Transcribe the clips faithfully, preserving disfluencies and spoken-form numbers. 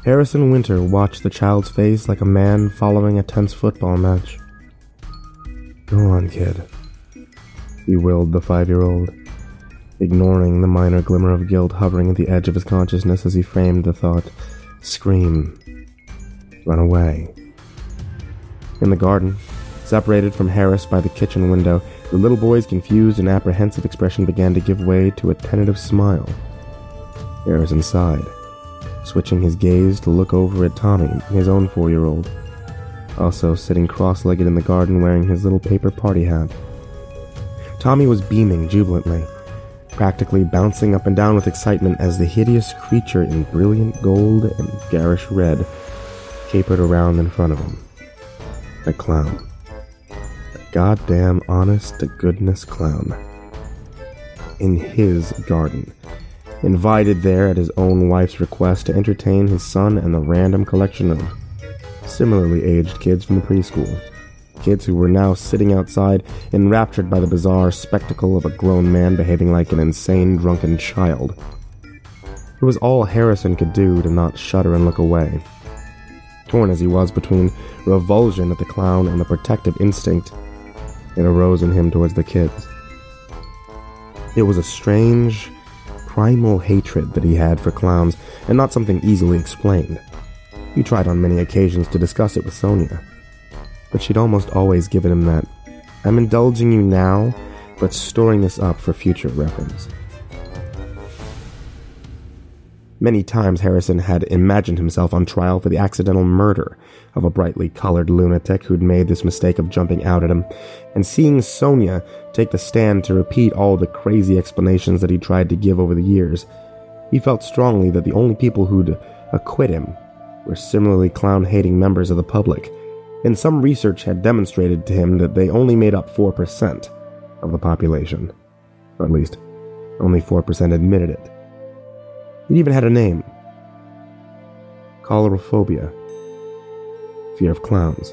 Harrison Winter watched the child's face like a man following a tense football match. "Go on, kid," he willed the five-year-old, ignoring the minor glimmer of guilt hovering at the edge of his consciousness as he framed the thought. Scream. Run away. In the garden, separated from Harris by the kitchen window, the little boy's confused and apprehensive expression began to give way to a tentative smile. Harrison sighed, switching his gaze to look over at Tommy, his own four-year-old, also sitting cross-legged in the garden wearing his little paper party hat. Tommy was beaming jubilantly, practically bouncing up and down with excitement as the hideous creature in brilliant gold and garish red capered around in front of him. A clown. A goddamn honest-to-goodness clown. In his garden. Invited there at his own wife's request to entertain his son and the random collection of similarly aged kids from the preschool. Kids who were now sitting outside, enraptured by the bizarre spectacle of a grown man behaving like an insane, drunken child. It was all Harrison could do to not shudder and look away. Torn as he was between revulsion at the clown and the protective instinct, it arose in him towards the kids. It was a strange, primal hatred that he had for clowns, and not something easily explained. He tried on many occasions to discuss it with Sonia, but she'd almost always given him that, "I'm indulging you now, but storing this up for future reference." Many times Harrison had imagined himself on trial for the accidental murder of a brightly colored lunatic who'd made this mistake of jumping out at him, and seeing Sonia take the stand to repeat all the crazy explanations that he tried to give over the years, he felt strongly that the only people who'd acquit him were similarly clown-hating members of the public, and some research had demonstrated to him that they only made up four percent of the population. Or at least, only four percent admitted it. It even had a name. Coulrophobia. Fear of clowns.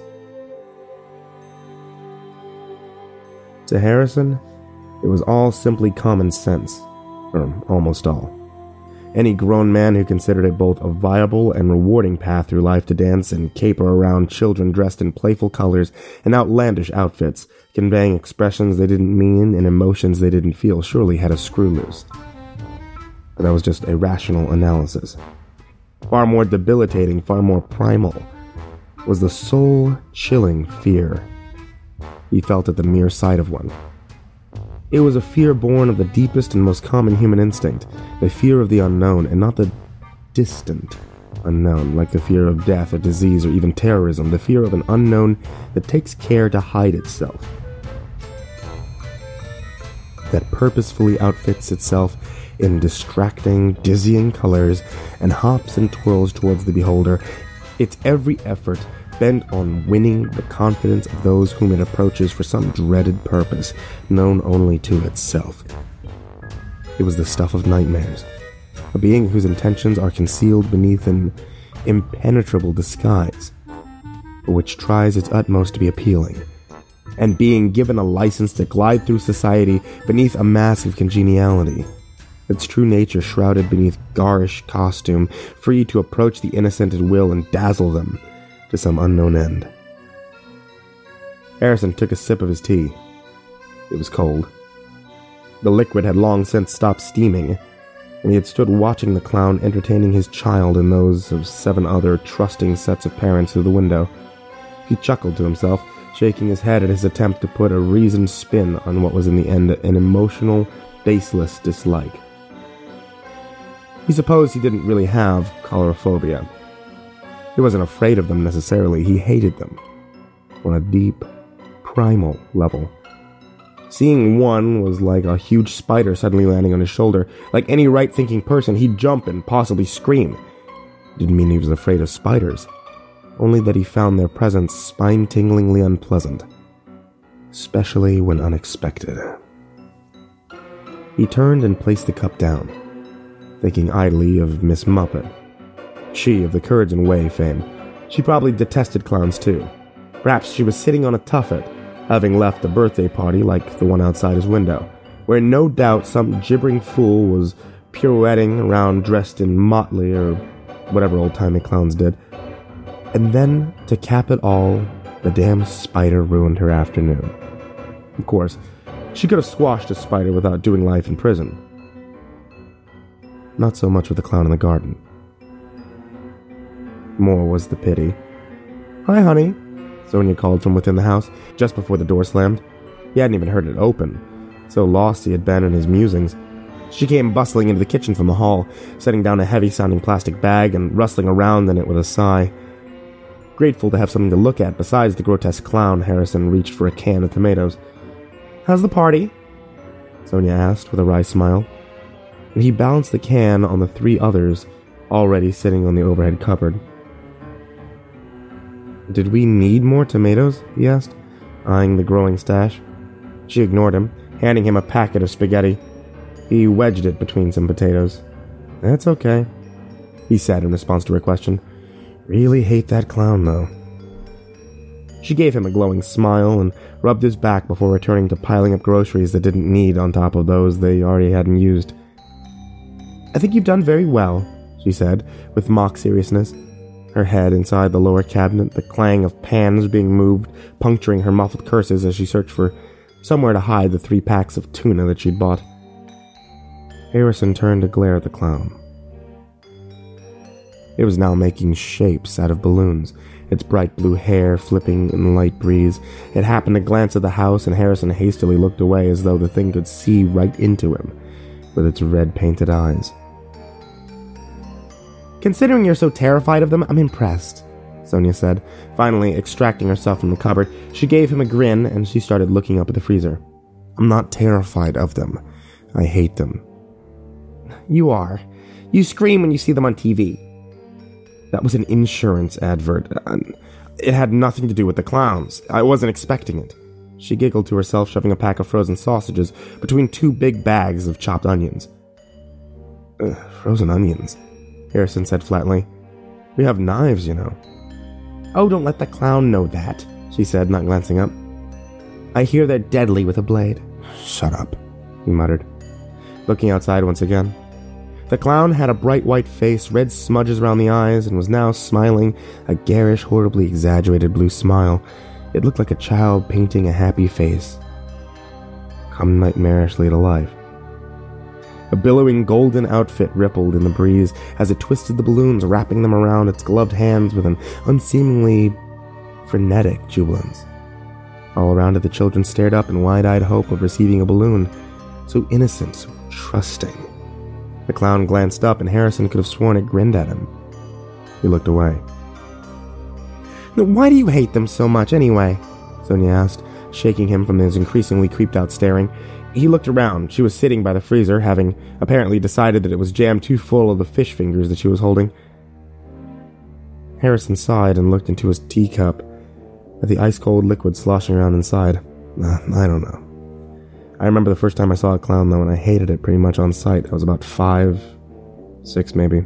To Harrison, it was all simply common sense, or almost all. Any grown man who considered it both a viable and rewarding path through life to dance and caper around children dressed in playful colors and outlandish outfits, conveying expressions they didn't mean and emotions they didn't feel, surely had a screw loose. But that was just a rational analysis. Far more debilitating, far more primal, was the soul-chilling fear he felt at the mere sight of one. It was a fear born of the deepest and most common human instinct, the fear of the unknown, and not the distant unknown, like the fear of death or disease or even terrorism, the fear of an unknown that takes care to hide itself, that purposefully outfits itself in distracting, dizzying colors and hops and twirls towards the beholder, its every effort bent on winning the confidence of those whom it approaches for some dreaded purpose known only to itself. It was the stuff of nightmares, a being whose intentions are concealed beneath an impenetrable disguise, but which tries its utmost to be appealing, and being given a license to glide through society beneath a mask of congeniality, its true nature shrouded beneath garish costume, free to approach the innocent at will and dazzle them to some unknown end. Harrison took a sip of his tea. It was cold. The liquid had long since stopped steaming, and he had stood watching the clown entertaining his child and those of seven other trusting sets of parents through the window. He chuckled to himself, shaking his head at his attempt to put a reasoned spin on what was in the end an emotional, baseless dislike. He supposed he didn't really have coulrophobia. He wasn't afraid of them necessarily, he hated them, on a deep, primal level. Seeing one was like a huge spider suddenly landing on his shoulder. Like any right-thinking person, he'd jump and possibly scream. Didn't mean he was afraid of spiders, only that he found their presence spine-tinglingly unpleasant, especially when unexpected. He turned and placed the cup down, thinking idly of Miss Muppet. She of the Courage and Way fame. She probably detested clowns too. Perhaps she was sitting on a tuffet, having left a birthday party like the one outside his window, where no doubt some gibbering fool was pirouetting around dressed in motley or whatever old-timey clowns did. And then, to cap it all, the damn spider ruined her afternoon. Of course, she could have squashed a spider without doing life in prison. Not so much with the clown in the garden. More was the pity. "Hi, honey," Sonia called from within the house, just before the door slammed. He hadn't even heard it open, so lost he had been in his musings. She came bustling into the kitchen from the hall, setting down a heavy-sounding plastic bag and rustling around in it with a sigh. Grateful to have something to look at besides the grotesque clown, Harrison reached for a can of tomatoes. "How's the party?" Sonia asked with a wry smile, and he balanced the can on the three others already sitting on the overhead cupboard. "Did we need more tomatoes?" he asked, eyeing the growing stash. She ignored him, handing him a packet of spaghetti. He wedged it between some potatoes. "That's okay," he said in response to her question. "Really hate that clown, though." She gave him a glowing smile and rubbed his back before returning to piling up groceries that didn't need on top of those they already hadn't used. "I think you've done very well," she said, with mock seriousness. Her head inside the lower cabinet, the clang of pans being moved, puncturing her muffled curses as she searched for somewhere to hide the three packs of tuna that she'd bought. Harrison turned to glare at the clown. It was now making shapes out of balloons, its bright blue hair flipping in the light breeze. It happened to glance at the house, and Harrison hastily looked away as though the thing could see right into him, with its red-painted eyes. "Considering you're so terrified of them, I'm impressed," Sonia said. Finally, extracting herself from the cupboard, she gave him a grin, and she started looking up at the freezer. "I'm not terrified of them. I hate them." "You are. You scream when you see them on T V." "That was an insurance advert. It had nothing to do with the clowns. I wasn't expecting it." She giggled to herself, shoving a pack of frozen sausages between two big bags of chopped onions. Ugh, frozen onions, Harrison said flatly. "We have knives, you know." "Oh, don't let the clown know that," she said, not glancing up. "I hear they're deadly with a blade." "Shut up," he muttered, looking outside once again. The clown had a bright white face, red smudges around the eyes, and was now smiling, a garish, horribly exaggerated blue smile. It looked like a child painting a happy face, come nightmarishly to life. A billowing golden outfit rippled in the breeze as it twisted the balloons, wrapping them around its gloved hands with an unseemingly frenetic jubilance. All around it, the children stared up in wide-eyed hope of receiving a balloon. So innocent, so trusting. The clown glanced up, and Harrison could have sworn it grinned at him. He looked away. "Why do you hate them so much, anyway?" Sonia asked, shaking him from his increasingly creeped-out staring. He looked around. She was sitting by the freezer, having apparently decided that it was jammed too full of the fish fingers that she was holding. Harrison sighed and looked into his teacup at the ice-cold liquid sloshing around inside. Uh, I don't know. I remember the first time I saw a clown, though, and I hated it pretty much on sight. I was about five, six maybe.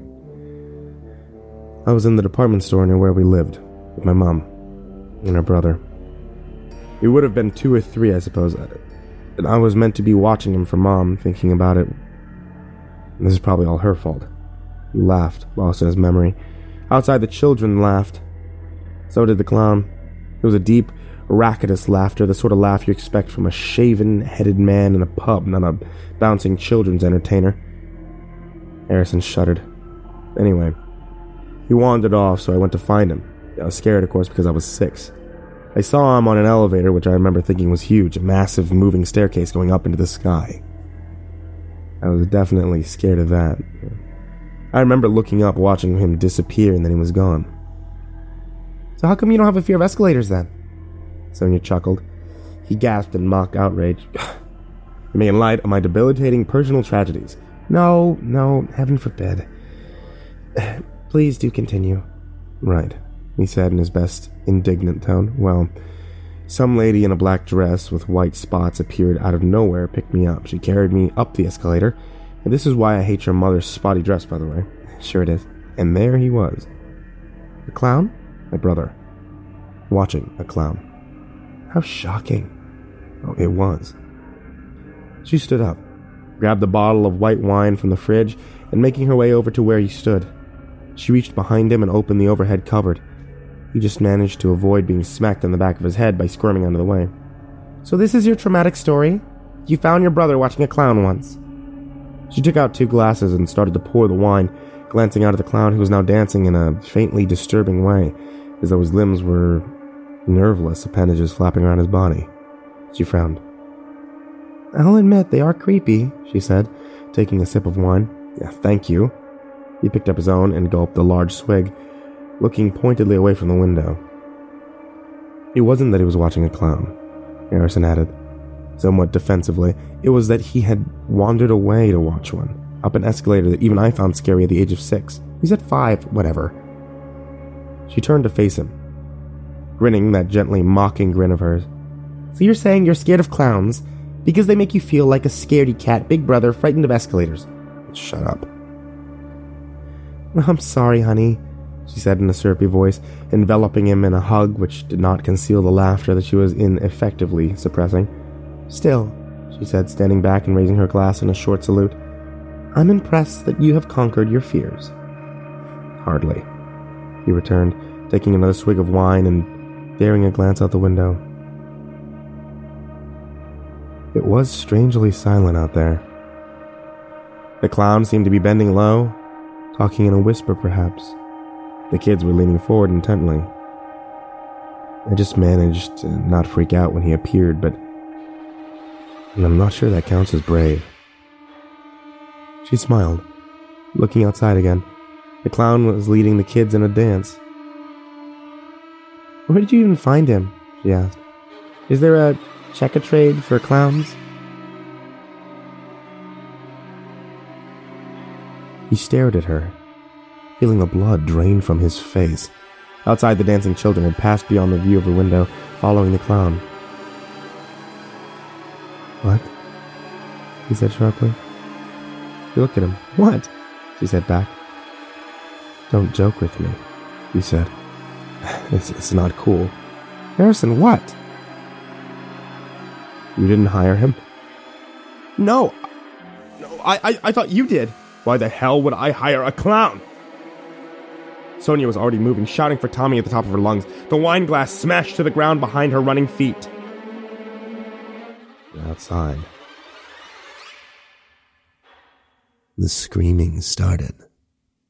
I was in the department store near where we lived, with my mom and her brother. We would have been two or three, I suppose. And I was meant to be watching him for Mom, thinking about it. This is probably all her fault. He laughed, lost in his memory. Outside, the children laughed. So did the clown. It was a deep, raucous laughter, the sort of laugh you expect from a shaven-headed man in a pub, not a bouncing children's entertainer. Harrison shuddered. Anyway, he wandered off, so I went to find him. I was scared, of course, because I was six. I saw him on an elevator, which I remember thinking was huge, a massive moving staircase going up into the sky. I was definitely scared of that. I remember looking up, watching him disappear, and then he was gone. "So how come you don't have a fear of escalators, then?" Sonia chuckled. He gasped in mock outrage. "You mean in light of my debilitating personal tragedies?" No, no, heaven forbid. "Please do continue." "Right," he said in his best indignant tone. "Well, some lady in a black dress with white spots appeared out of nowhere, picked me up. She carried me up the escalator, and this is why I hate your mother's spotty dress, by the way." "Sure it is." And there he was. The clown? My brother. Watching a clown. How shocking. Oh, it was. She stood up, grabbed the bottle of white wine from the fridge, and making her way over to where he stood. She reached behind him and opened the overhead cupboard. He just managed to avoid being smacked in the back of his head by squirming out of the way. "So this is your traumatic story? You found your brother watching a clown once." She took out two glasses and started to pour the wine, glancing out at the clown who was now dancing in a faintly disturbing way, as though his limbs were nerveless appendages flapping around his body. She frowned. "I'll admit they are creepy," she said, taking a sip of wine. "Yeah, thank you." He picked up his own and gulped a large swig, looking pointedly away from the window. It wasn't that he was watching a clown, Harrison added, somewhat defensively. It was that he had wandered away to watch one, up an escalator that even I found scary at the age of six. He's at five, whatever. She turned to face him, grinning that gently mocking grin of hers. "So you're saying you're scared of clowns because they make you feel like a scaredy cat big brother frightened of escalators?" "Shut up." "I'm sorry, honey," she said in a syrupy voice, enveloping him in a hug which did not conceal the laughter that she was ineffectively suppressing. "Still," she said, standing back and raising her glass in a short salute, "I'm impressed that you have conquered your fears." "Hardly," he returned, taking another swig of wine and daring a glance out the window. It was strangely silent out there. The clown seemed to be bending low, talking in a whisper perhaps. The kids were leaning forward intently. I just managed to not freak out when he appeared, but and I'm not sure that counts as brave. She smiled, looking outside again. The clown was leading the kids in a dance. "Where did you even find him?" she asked. "Is there a check-a-trade for clowns?" He stared at her, feeling the blood drain from his face. Outside, the dancing children had passed beyond the view of the window, following the clown. "What?" he said sharply. She looked at him. "What?" she said back. "Don't joke with me," he said. It's, it's not cool." "Harrison, what?" "You didn't hire him?" "No. No, I, I, I thought you did." "Why the hell would I hire a clown?" Sonia was already moving, shouting for Tommy at the top of her lungs. The wine glass smashed to the ground behind her running feet. Outside, the screaming started.